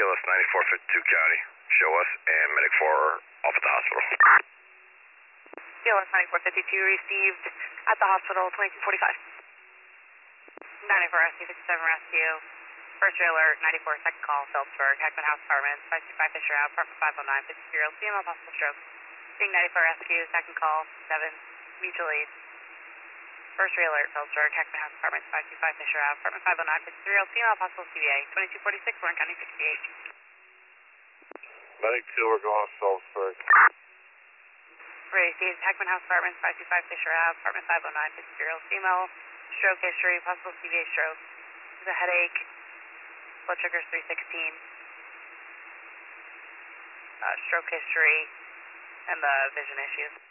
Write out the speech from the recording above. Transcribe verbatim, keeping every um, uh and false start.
Us ninety-four fifty-two County. Show us and medic four off at the hospital. C L S ninety-four fifty-two received at the hospital, twenty-two forty-five. ninety-four Rescue, fifty-seven Rescue. First alert, ninety-four, second call, Phillipsburg, Heckman House Apartments, five two five Fisher Ave, apartment five oh nine, fifty-three-year-old female, possible stroke. Being ninety-four Rescue, second call, seven, mutual aid. First alert, Phillipsburg, Heckman House Apartments, five two five Fisher Ave, apartment five oh nine, fifty-three-year-old female, possible C V A, twenty-two forty-six, Warren County, sixty-eight. Medic two, we're going to Phillipsburg. Received, Heckman House Apartments, five two five Fisher Ave, apartment five oh nine, fifty-three-year-old female, stroke history, possible C V A stroke. There's a headache, blood sugar's three sixteen, uh, stroke history, and the vision issues.